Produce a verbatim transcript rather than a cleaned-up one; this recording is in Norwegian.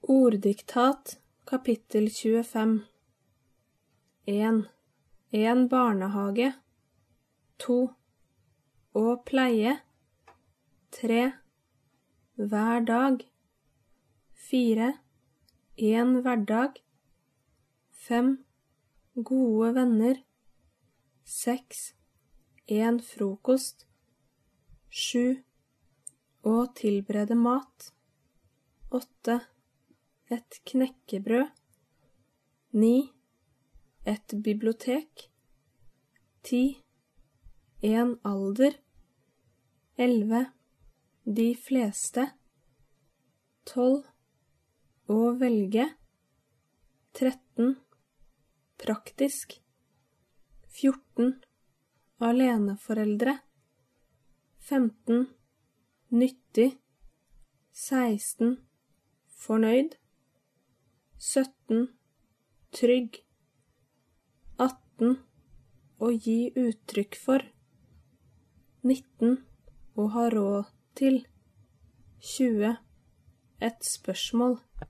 Orddiktat, kapittel tjuefem. en. En barnehage. to. Å pleie. tre. Hver dag. fire. En hverdag. fem. Gode venner. seks. En frokost. sju. Å tilberede mat. åtte. Et knekkebrød. ni. Et bibliotek. ti. En alder. elleve. De fleste. tolv. Å velge. tretten. Praktisk. fjorten. Aleneforeldre. femten. Nyttig. seksten. Fornøyd. sytten. Trygg. atten. Å gi uttrykk for. nitten. Å ha råd til. tjue. Et spørsmål.